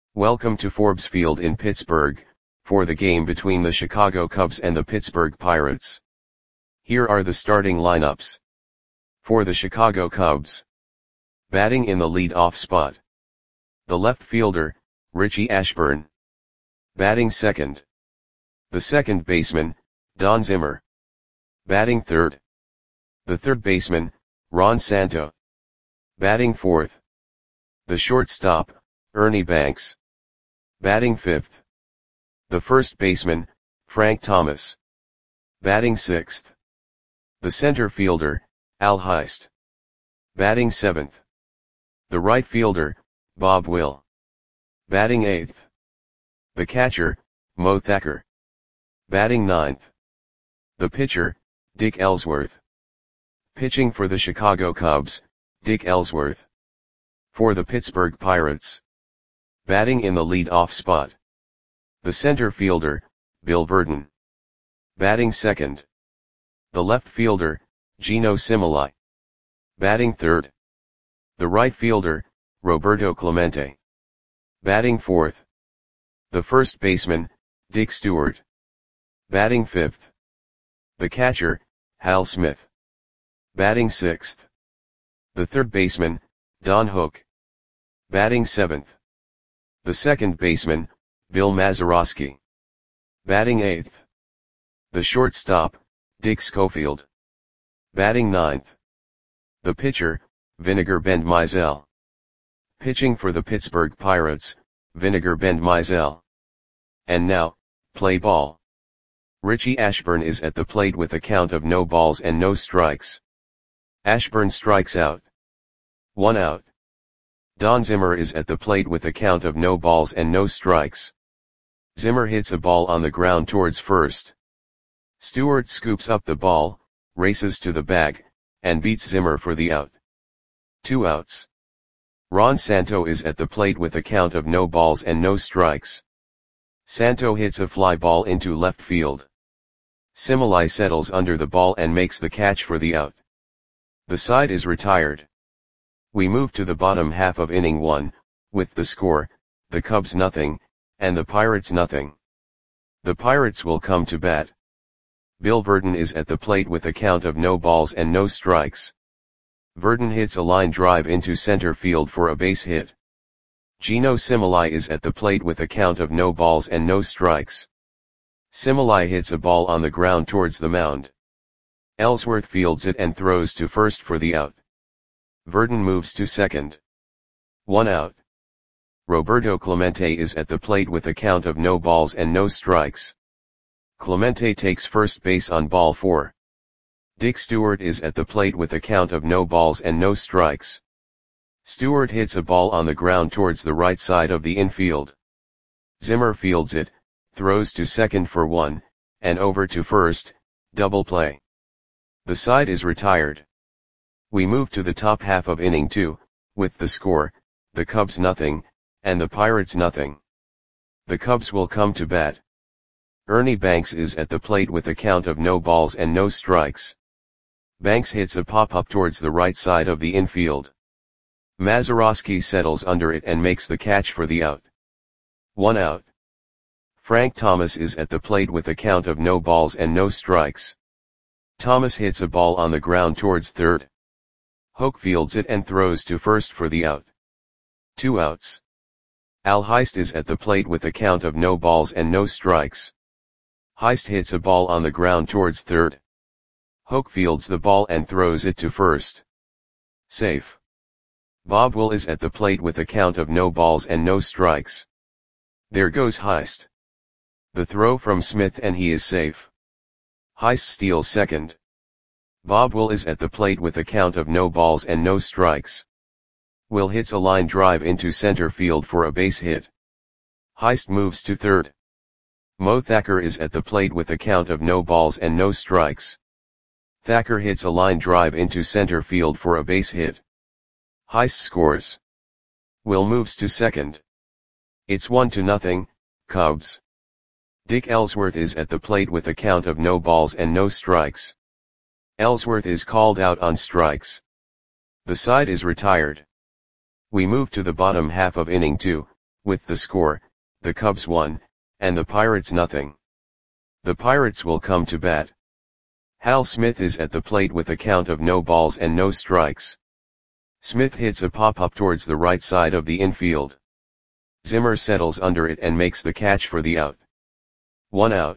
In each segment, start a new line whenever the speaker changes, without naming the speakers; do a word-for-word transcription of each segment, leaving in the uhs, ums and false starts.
Welcome to Forbes Field in Pittsburgh, for the game between the Chicago Cubs and the Pittsburgh Pirates. Here are the starting lineups. For the Chicago Cubs. Batting in the lead-off spot. The left fielder, Richie Ashburn. Batting second. The second baseman, Don Zimmer. Batting third. The third baseman, Ron Santo. Batting fourth. The shortstop, Ernie Banks. Batting fifth. The first baseman, Frank Thomas. Batting sixth. The center fielder, Al Heist. Batting seventh. The right fielder, Bob Will. Batting eighth. The catcher, Mo Thacker. Batting ninth. The pitcher, Dick Ellsworth. Pitching for the Chicago Cubs, Dick Ellsworth. For the Pittsburgh Pirates. Batting in the lead-off spot. The center fielder, Bill Virdon. Batting second. The left fielder, Gino Cimolai. Batting third. The right fielder, Roberto Clemente. Batting fourth. The first baseman, Dick Stewart. Batting fifth. The catcher, Hal Smith. Batting sixth. The third baseman, Don Hook. Batting seventh. The second baseman, Bill Mazeroski. Batting eighth. The shortstop, Dick Schofield. Batting ninth. The pitcher, Vinegar Bend Mizell. Pitching for the Pittsburgh Pirates, Vinegar Bend Mizell. And now, play ball. Richie Ashburn is at the plate with a count of no balls and no strikes. Ashburn strikes out. One out. Don Zimmer is at the plate with a count of no balls and no strikes. Zimmer hits a ball on the ground towards first. Stewart scoops up the ball, races to the bag, and beats Zimmer for the out. Two outs. Ron Santo is at the plate with a count of no balls and no strikes. Santo hits a fly ball into left field. Cimolai settles under the ball and makes the catch for the out. The side is retired. We move to the bottom half of inning one, with the score, the Cubs nothing, and the Pirates nothing. The Pirates will come to bat. Bill Virdon is at the plate with a count of no balls and no strikes. Virdon hits a line drive into center field for a base hit. Gino Cimolai is at the plate with a count of no balls and no strikes. Cimolai hits a ball on the ground towards the mound. Ellsworth fields it and throws to first for the out. Virdon moves to second. One out. Roberto Clemente is at the plate with a count of no balls and no strikes. Clemente takes first base on ball four. Dick Stewart is at the plate with a count of no balls and no strikes. Stewart hits a ball on the ground towards the right side of the infield. Zimmer fields it, throws to second for one, and over to first, double play. The side is retired. We move to the top half of inning two, with the score, the Cubs nothing, and the Pirates nothing. The Cubs will come to bat. Ernie Banks is at the plate with a count of no balls and no strikes. Banks hits a pop-up towards the right side of the infield. Mazeroski settles under it and makes the catch for the out. One out. Frank Thomas is at the plate with a count of no balls and no strikes. Thomas hits a ball on the ground towards third. Hook fields it and throws to first for the out. Two outs. Al Heist is at the plate with a count of no balls and no strikes. Heist hits a ball on the ground towards third. Hook fields the ball and throws it to first. Safe. Bob Will is at the plate with a count of no balls and no strikes. There goes Heist. The throw from Smith and he is safe. Heist steals second. Bob Will is at the plate with a count of no balls and no strikes. Will hits a line drive into center field for a base hit. Heist moves to third. Mo Thacker is at the plate with a count of no balls and no strikes. Thacker hits a line drive into center field for a base hit. Heist scores. Will moves to second. It's one to nothing, Cubs. Dick Ellsworth is at the plate with a count of no balls and no strikes. Ellsworth is called out on strikes. The side is retired. We move to the bottom half of inning two, with the score, the Cubs one, and the Pirates nothing. The Pirates will come to bat. Hal Smith is at the plate with a count of no balls and no strikes. Smith hits a pop-up towards the right side of the infield. Zimmer settles under it and makes the catch for the out. One out.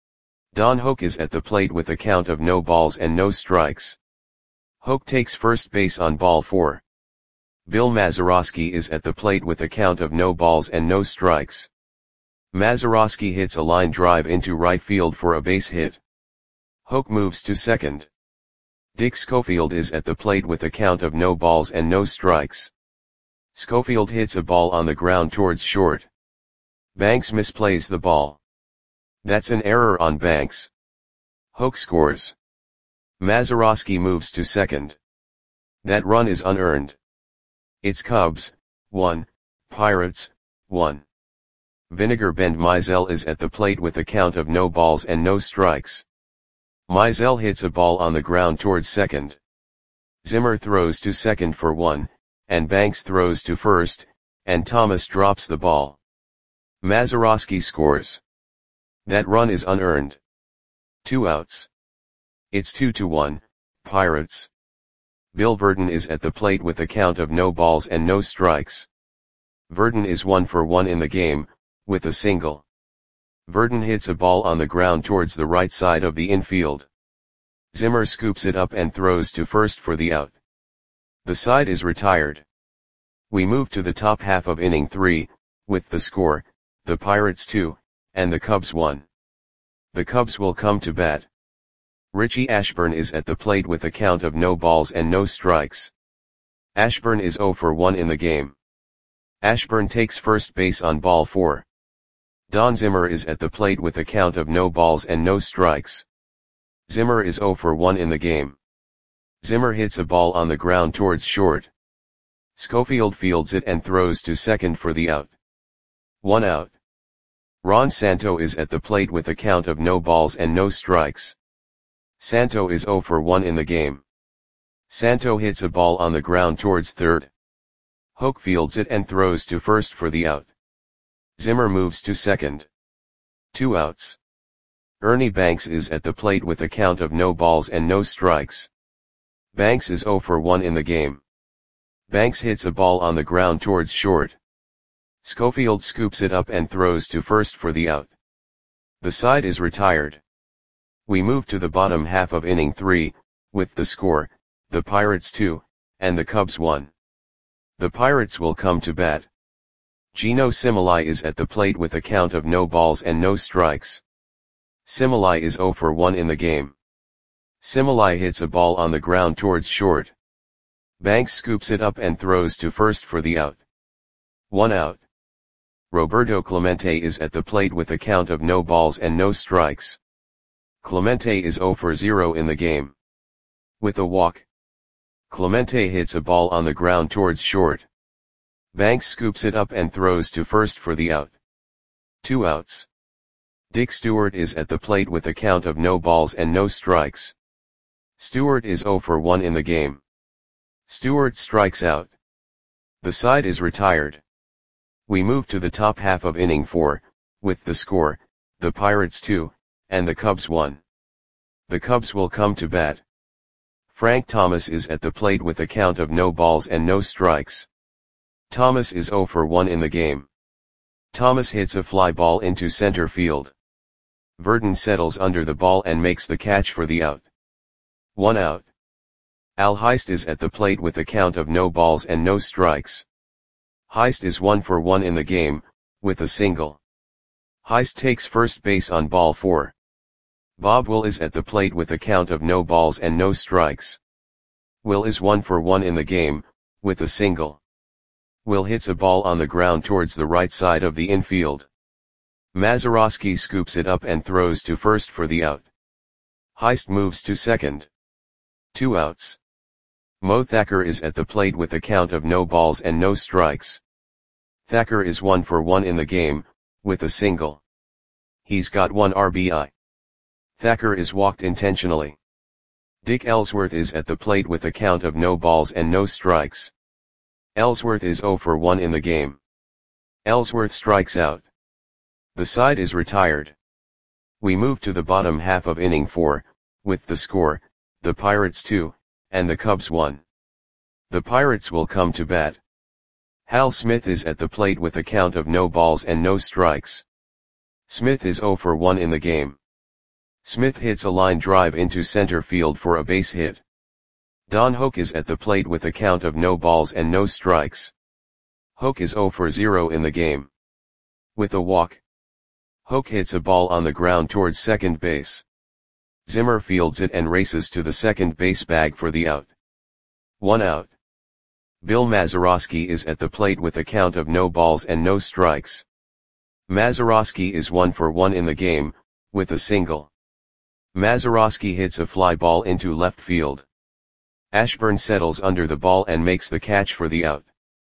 Don Hoak is at the plate with a count of no balls and no strikes. Hoak takes first base on ball four. Bill Mazeroski is at the plate with a count of no balls and no strikes. Mazeroski hits a line drive into right field for a base hit. Hoak moves to second. Dick Schofield is at the plate with a count of no balls and no strikes. Schofield hits a ball on the ground towards short. Banks misplays the ball. That's an error on Banks. Hoak scores. Mazeroski moves to second. That run is unearned. It's Cubs, one, Pirates, one. Vinegar Bend Mizell is at the plate with a count of no balls and no strikes. Mizell hits a ball on the ground towards second. Zimmer throws to second for one, and Banks throws to first, and Thomas drops the ball. Mazeroski scores. That run is unearned. Two outs. It's two to one, Pirates. Bill Verdon is at the plate with a count of no balls and no strikes. Verdon is one for one in the game, with a single. Verdon hits a ball on the ground towards the right side of the infield. Zimmer scoops it up and throws to first for the out. The side is retired. We move to the top half of inning three, with the score, the Pirates two, and the Cubs one. The Cubs will come to bat. Richie Ashburn is at the plate with a count of no balls and no strikes. Ashburn is zero for one in the game. Ashburn takes first base on ball four. Don Zimmer is at the plate with a count of no balls and no strikes. Zimmer is zero for one in the game. Zimmer hits a ball on the ground towards short. Schofield fields it and throws to second for the out. One out. Ron Santo is at the plate with a count of no balls and no strikes. Santo is zero for one in the game. Santo hits a ball on the ground towards third. Hoak fields it and throws to first for the out. Zimmer moves to second. Two outs. Ernie Banks is at the plate with a count of no balls and no strikes. Banks is zero for one in the game. Banks hits a ball on the ground towards short. Schofield scoops it up and throws to first for the out. The side is retired. We move to the bottom half of inning three, with the score, the Pirates two, and the Cubs one. The Pirates will come to bat. Gino Similai is at the plate with a count of no balls and no strikes. Similai is zero for one in the game. Similai hits a ball on the ground towards short. Banks scoops it up and throws to first for the out. One out. Roberto Clemente is at the plate with a count of no balls and no strikes. Clemente is zero for zero in the game. With a walk. Clemente hits a ball on the ground towards short. Banks scoops it up and throws to first for the out. Two outs. Dick Stewart is at the plate with a count of no balls and no strikes. Stewart is zero for one in the game. Stewart strikes out. The side is retired. We move to the top half of inning four, with the score, the Pirates two, and the Cubs one. The Cubs will come to bat. Frank Thomas is at the plate with a count of no balls and no strikes. Thomas is zero for one in the game. Thomas hits a fly ball into center field. Verdon settles under the ball and makes the catch for the out. One out. Al Heist is at the plate with a count of no balls and no strikes. Heist is one for one in the game, with a single. Heist takes first base on ball four. Bob Will is at the plate with a count of no balls and no strikes. Will is one for one in the game, with a single. Will hits a ball on the ground towards the right side of the infield. Mazeroski scoops it up and throws to first for the out. Heist moves to second. Two outs. Mo Thacker is at the plate with a count of no balls and no strikes. Thacker is one for one in the game, with a single. He's got one R B I. Thacker is walked intentionally. Dick Ellsworth is at the plate with a count of no balls and no strikes. Ellsworth is zero for one in the game. Ellsworth strikes out. The side is retired. We move to the bottom half of inning four, with the score, the Pirates two, and the Cubs one. The Pirates will come to bat. Hal Smith is at the plate with a count of no balls and no strikes. Smith is oh for one in the game. Smith hits a line drive into center field for a base hit. Don Hoak is at the plate with a count of no balls and no strikes. Hoak is oh for zero in the game. With a walk, Hoak hits a ball on the ground towards second base. Zimmer fields it and races to the second base bag for the out. One out. Bill Mazeroski is at the plate with a count of no balls and no strikes. Mazeroski is one for one in the game, with a single. Mazeroski hits a fly ball into left field. Ashburn settles under the ball and makes the catch for the out.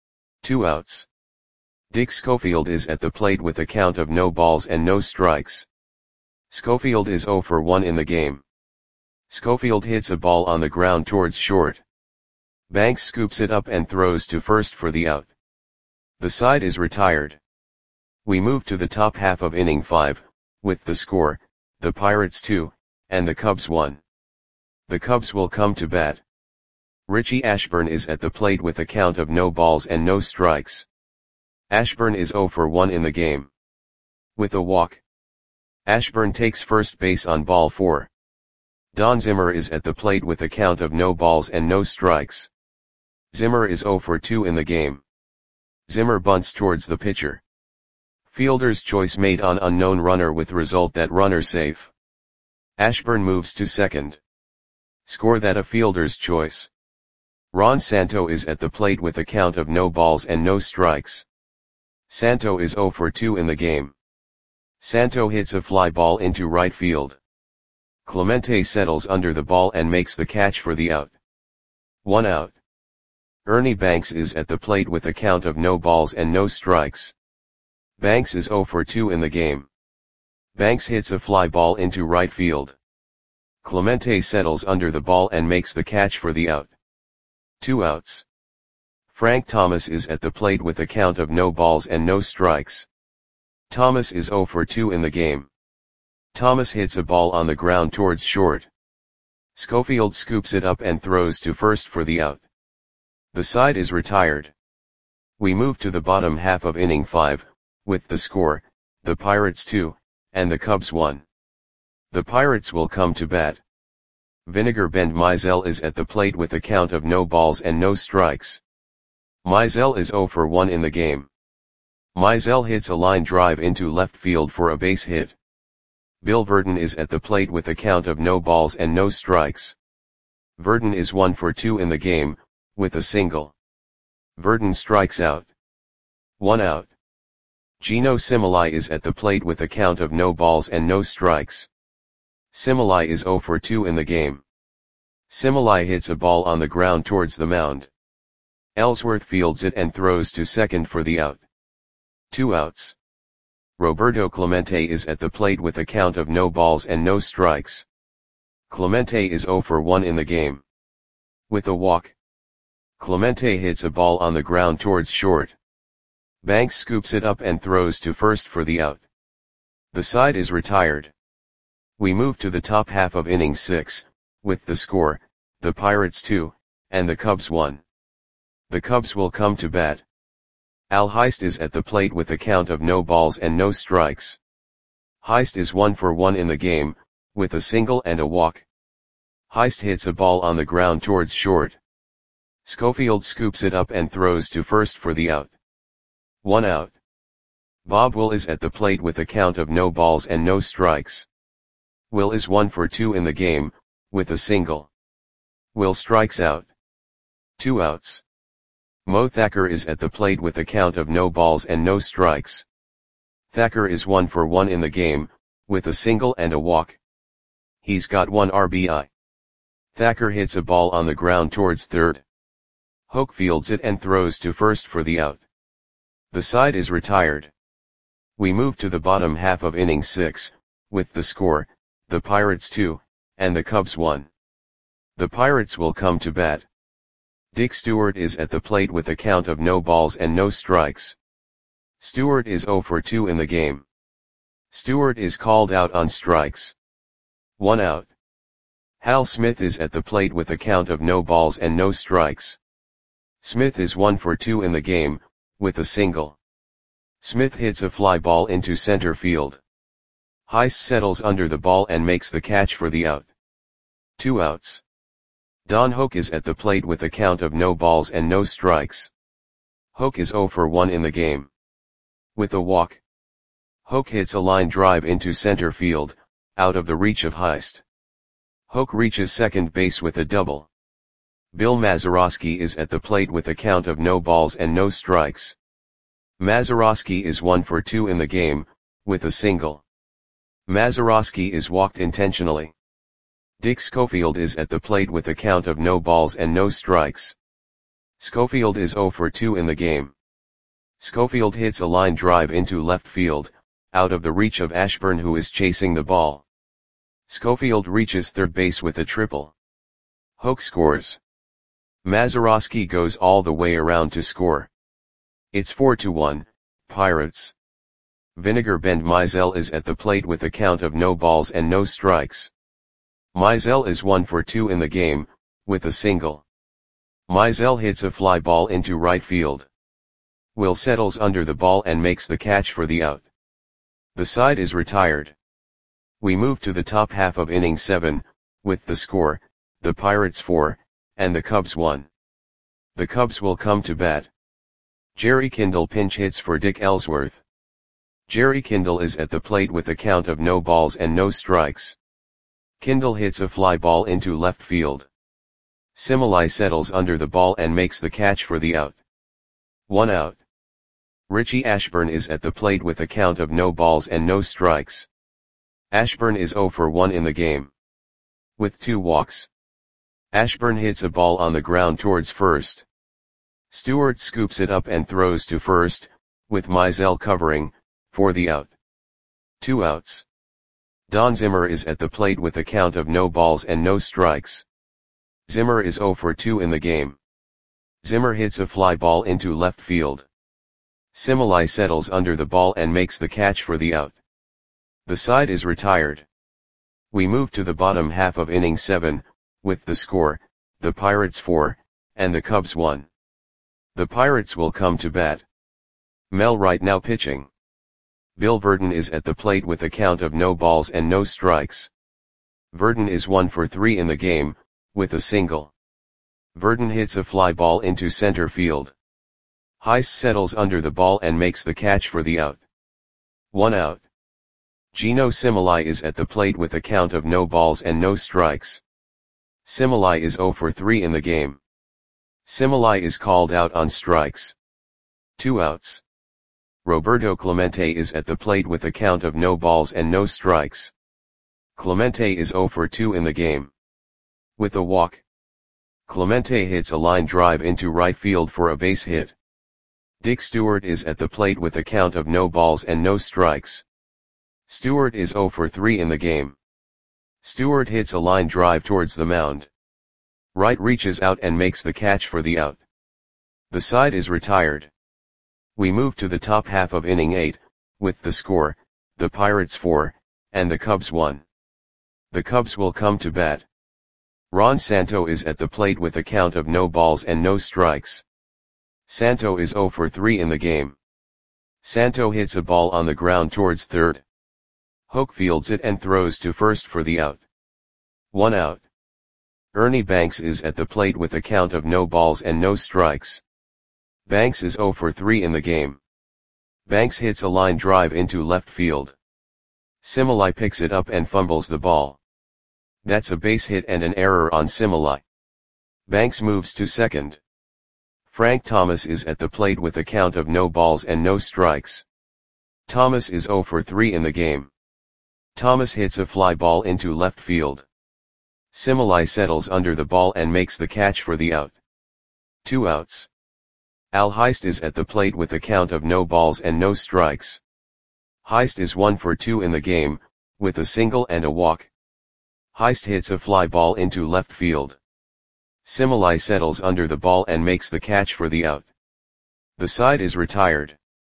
Two outs. Dick Schofield is at the plate with a count of no balls and no strikes. Schofield is oh for one in the game. Schofield hits a ball on the ground towards short. Banks scoops it up and throws to first for the out. The side is retired. We move to the top half of inning five, with the score, the Pirates two, and the Cubs one. The Cubs will come to bat. Richie Ashburn is at the plate with a count of no balls and no strikes. Ashburn is oh for one in the game. With a walk, Ashburn takes first base on ball four. Don Zimmer is at the plate with a count of no balls and no strikes. Zimmer is oh for two in the game. Zimmer bunts towards the pitcher. Fielder's choice made on unknown runner with result that runner safe. Ashburn moves to second. Score that a fielder's choice. Ron Santo is at the plate with a count of no balls and no strikes. Santo is oh for two in the game. Santo hits a fly ball into right field. Clemente settles under the ball and makes the catch for the out. One out. Ernie Banks is at the plate with a count of no balls and no strikes. Banks is oh for two in the game. Banks hits a fly ball into right field. Clemente settles under the ball and makes the catch for the out. Two outs. Frank Thomas is at the plate with a count of no balls and no strikes. Thomas is oh for two in the game. Thomas hits a ball on the ground towards short. Schofield scoops it up and throws to first for the out. The side is retired. We move to the bottom half of inning five, with the score, the Pirates two, and the Cubs one. The Pirates will come to bat. Vinegar Bend Mizell is at the plate with a count of no balls and no strikes. Mizell is oh for one in the game. Mizell hits a line drive into left field for a base hit. Bill Verdon is at the plate with a count of no balls and no strikes. Verdon is one for two in the game, with a single. Verdon strikes out. One out. Gino Similai is at the plate with a count of no balls and no strikes. Similai is oh for two in the game. Similai hits a ball on the ground towards the mound. Ellsworth fields it and throws to second for the out. Two outs. Roberto Clemente is at the plate with a count of no balls and no strikes. Clemente is oh for one in the game. With a walk, Clemente hits a ball on the ground towards short. Banks scoops it up and throws to first for the out. The side is retired. We move to the top half of inning six, with the score, the Pirates two, and the Cubs one. The Cubs will come to bat. Al Heist is at the plate with a count of no balls and no strikes. Heist is one for one in the game, with a single and a walk. Heist hits a ball on the ground towards short. Schofield scoops it up and throws to first for the out. One out. Bob Will is at the plate with a count of no balls and no strikes. Will is one for two in the game, with a single. Will strikes out. Two outs. Mo Thacker is at the plate with a count of no balls and no strikes. Thacker is one for one in the game, with a single and a walk. He's got one R B I. Thacker hits a ball on the ground towards third. Hoak fields it and throws to first for the out. The side is retired. We move to the bottom half of inning six, with the score, the Pirates two, and the Cubs one. The Pirates will come to bat. Dick Stewart is at the plate with a count of no balls and no strikes. Stewart is zero for two in the game. Stewart is called out on strikes. One out. Hal Smith is at the plate with a count of no balls and no strikes. Smith is one for two in the game, with a single. Smith hits a fly ball into center field. Heist settles under the ball and makes the catch for the out. Two outs. Don Hoak is at the plate with a count of no balls and no strikes. Hoak is zero for one in the game. With a walk. Hoak hits a line drive into center field, out of the reach of Heist. Hoak reaches second base with a double. Bill Mazeroski is at the plate with a count of no balls and no strikes. Mazeroski is one for two in the game, with a single. Mazeroski is walked intentionally. Dick Schofield is at the plate with a count of no balls and no strikes. Schofield is zero for two in the game. Schofield hits a line drive into left field, out of the reach of Ashburn, who is chasing the ball. Schofield reaches third base with a triple. Hoak scores. Mazeroski goes all the way around to score. It's four to one, Pirates. Vinegar Bend Mizell is at the plate with a count of no balls and no strikes. Mizell is one for two in the game, with a single. Mizell hits a fly ball into right field. Will settles under the ball and makes the catch for the out. The side is retired. We move to the top half of inning seven, with the score, the Pirates four, and the Cubs one. The Cubs will come to bat. Jerry Kindle pinch hits for Dick Ellsworth. Jerry Kindle is at the plate with a count of no balls and no strikes. Kindle hits a fly ball into left field. Simile settles under the ball and makes the catch for the out. One out. Richie Ashburn is at the plate with a count of no balls and no strikes. Ashburn is zero for one in the game. With two walks. Ashburn hits a ball on the ground towards first. Stewart scoops it up and throws to first, with Mizell covering, for the out. Two outs. Don Zimmer is at the plate with a count of no balls and no strikes. Zimmer is zero for two in the game. Zimmer hits a fly ball into left field. Simile settles under the ball and makes the catch for the out. The side is retired. We move to the bottom half of inning seven, with the score, the Pirates four, and the Cubs one. The Pirates will come to bat. Mel Wright now pitching. Bill Verdon is at the plate with a count of no balls and no strikes. Verdon is one for three in the game, with a single. Verdon hits a fly ball into center field. Heist settles under the ball and makes the catch for the out. One out. Gino Simile is at the plate with a count of no balls and no strikes. Simile is zero for three in the game. Simile is called out on strikes. Two outs. Roberto Clemente is at the plate with a count of no balls and no strikes. Clemente is zero for two in the game. With a walk. Clemente hits a line drive into right field for a base hit. Dick Stewart is at the plate with a count of no balls and no strikes. Stewart is zero for three in the game. Stewart hits a line drive towards the mound. Wright reaches out and makes the catch for the out. The side is retired. We move to the top half of inning eight, with the score, the Pirates four, and the Cubs one. The Cubs will come to bat. Ron Santo is at the plate with a count of no balls and no strikes. Santo is zero for three in the game. Santo hits a ball on the ground towards third. Hoak fields it and throws to first for the out. One out. Ernie Banks is at the plate with a count of no balls and no strikes. Banks is zero for three in the game. Banks hits a line drive into left field. Simile picks it up and fumbles the ball. That's a base hit and an error on Simile. Banks moves to second. Frank Thomas is at the plate with a count of no balls and no strikes. Thomas is zero for three in the game. Thomas hits a fly ball into left field. Simile settles under the ball and makes the catch for the out. Two outs. Al Heist is at the plate with a count of no balls and no strikes. Heist is one for two in the game, with a single and a walk. Heist hits a fly ball into left field. Simile settles under the ball and makes the catch for the out. The side is retired.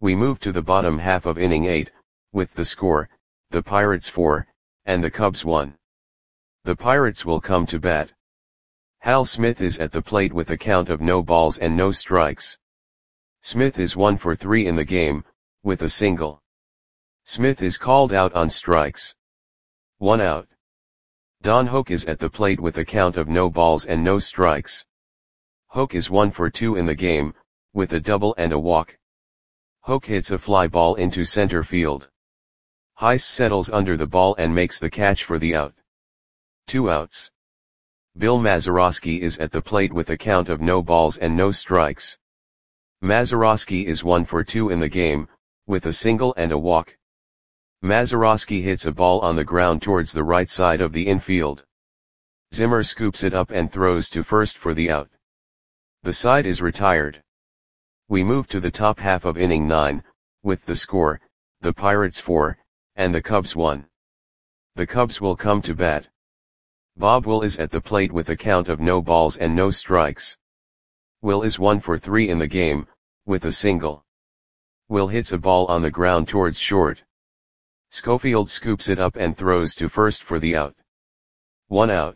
We move to the bottom half of inning eight, with the score, the Pirates four, and the Cubs one. The Pirates will come to bat. Hal Smith is at the plate with a count of no balls and no strikes. Smith is one for three in the game, with a single. Smith is called out on strikes. One out. Don Hoak is at the plate with a count of no balls and no strikes. Hoak is one for two in the game, with a double and a walk. Hoak hits a fly ball into center field. Heiss settles under the ball and makes the catch for the out. Two outs. Bill Mazeroski is at the plate with a count of no balls and no strikes. Mazeroski is one for two in the game, with a single and a walk. Mazeroski hits a ball on the ground towards the right side of the infield. Zimmer scoops it up and throws to first for the out. The side is retired. We move to the top half of inning nine, with the score, the Pirates four, and the Cubs one. The Cubs will come to bat. Bob Will is at the plate with a count of no balls and no strikes. Will is one for three in the game, with a single. Will hits a ball on the ground towards short. Schofield scoops it up and throws to first for the out. One out.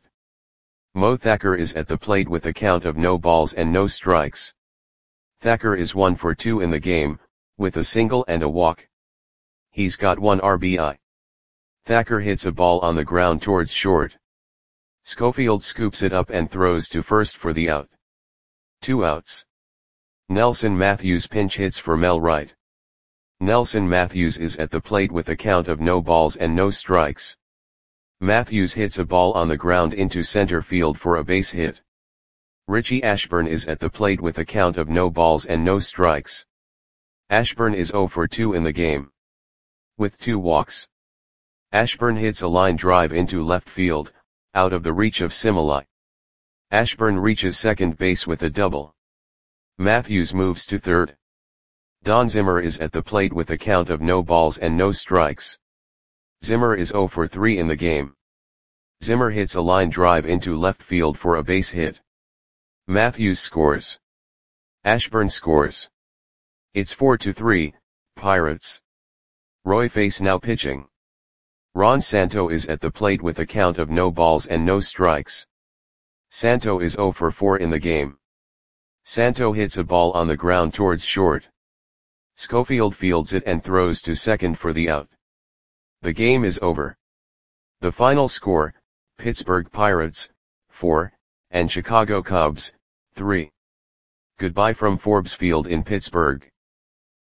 Mo Thacker is at the plate with a count of no balls and no strikes. Thacker is one for two in the game, with a single and a walk. He's got one R B I. Thacker hits a ball on the ground towards short. Schofield scoops it up and throws to first for the out. Two outs. Nelson Matthews pinch hits for Mel Wright. Nelson Matthews is at the plate with a count of no balls and no strikes. Matthews hits a ball on the ground into center field for a base hit. Richie Ashburn is at the plate with a count of no balls and no strikes. Ashburn is zero for two in the game, with two walks. Ashburn hits a line drive into left field, out of the reach of Simile. Ashburn reaches second base with a double. Matthews moves to third. Don Zimmer is at the plate with a count of no balls and no strikes. Zimmer is zero for three in the game. Zimmer hits a line drive into left field for a base hit. Matthews scores. Ashburn scores. It's four to three, Pirates. Roy Face now pitching. Ron Santo is at the plate with a count of no balls and no strikes. Santo is zero for four in the game. Santo hits a ball on the ground towards short. Schofield fields it and throws to second for the out. The game is over. The final score, Pittsburgh Pirates, four, and Chicago Cubs, three. Goodbye from Forbes Field in Pittsburgh.